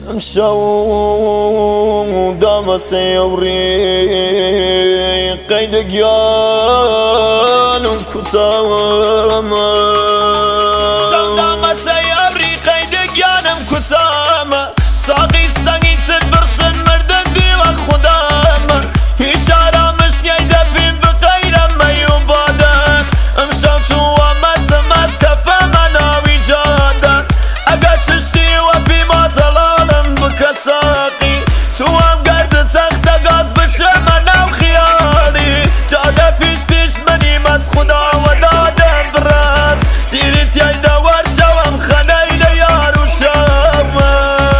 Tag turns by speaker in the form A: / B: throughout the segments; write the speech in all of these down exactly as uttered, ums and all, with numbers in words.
A: امشو دام سيوري قيد قيان كتامة دام سيوري قيد قيان كتامة ساقي ساقي تبرشن مردن دي وخدامة إشارة مش نيدا بين بغير ما يبادن امشو وما سماس كفا مناوي جادا اقا تشتي وبي ما طلالم بكساقي توام قرد تخت قاز بشمنا وخياري جادا بيش بيش مني مس خدا ودادم براس ديريت يايدا ورشوام خناي ليار وشاما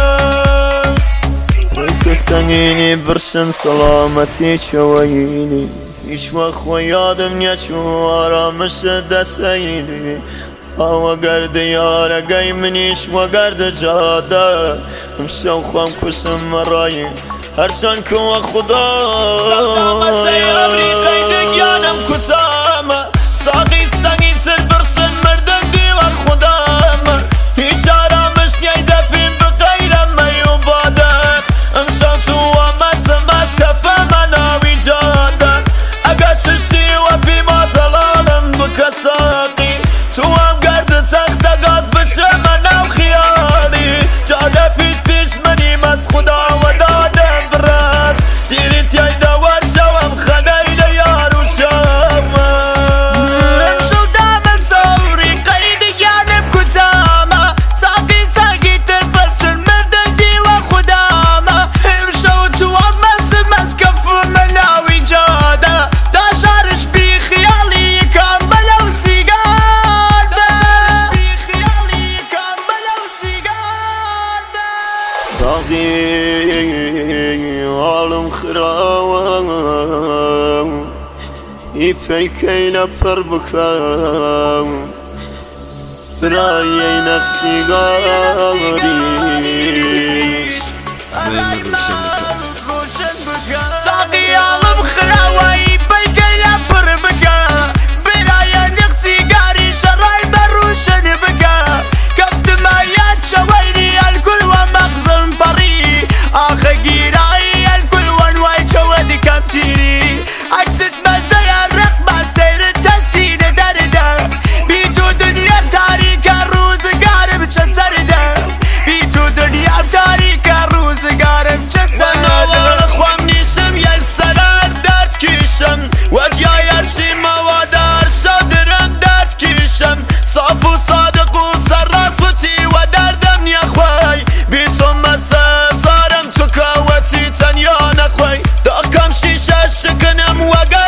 A: سنيني برشن سلامتي شويني يشوى خويادم يشوى رامش دسيني هوا قرد يارا قاي منيش وقرد جادا مشو خوام كشم مراي هرشان كوا خدا سلامة سيابري قيد قيانم كتامة ساقي ساقي تلبرشن مردن دي وخدامة إشارة مش نيدا بين بغير ما يبادن امشوت وما سماس كفا مناوي جادا اقا تشتي وبي ما ضلالم بكساقي توام قرد تخت قاز بشمنا وخياري جادا بيش بيش مني مس خدا ودادم براس ديريت يايدا ورشوام خناي ليار وشاما امشو دامن سوري قيد قيانم كتامة ساقي ساقي تلبرشن مردن دي وخدامة امشو توما سمس كفو مناوي جادا داشارش بي خيالي يكمل وسيقاد داشارش بي خيالي يكمل وسيقاد صاغي عالم خراوة يفيكينا فربكا برايي نفسي غاريش صاغي عالم خراوة يفيكينا فربكا برايي نفسي غاريش شراي بروشن بكا كفت مايات شويني الكل ومغزن بري آخر قيراي الكل وانواي جواد كابتيري عكست مزايا الرقبة سير التسكين درده بيتو دنيا بتاريك الروز قارب جسرده بيتو دنيا بتاريك الروز قارب جسرده وانا اخوام نيشم يا السرار دارت كيشم وجيا يرشي موادار شادرم دارت كيشم صاف وصادق وسراس وتي ودردم يا اخواي بيتو مسا صارم تكاوتي تنيان اخواي داكم شيشة شكنم وقا